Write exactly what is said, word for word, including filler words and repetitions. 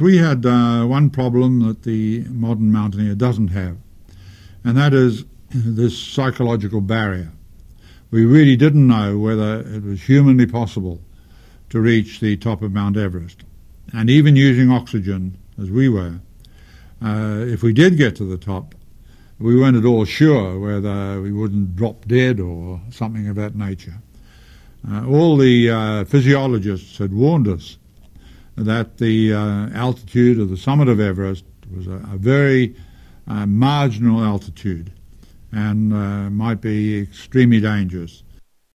we had uh, one problem that the modern mountaineer doesn't have, and that is this psychological barrier. We really didn't know whether it was humanly possible to reach the top of Mount Everest. And even using oxygen, as we were, uh, if we did get to the top, we weren't at all sure whether we wouldn't drop dead or something of that nature. Uh, all the uh, physiologists had warned us that the uh, altitude of the summit of Everest was a, a very uh, marginal altitude and uh, might be extremely dangerous.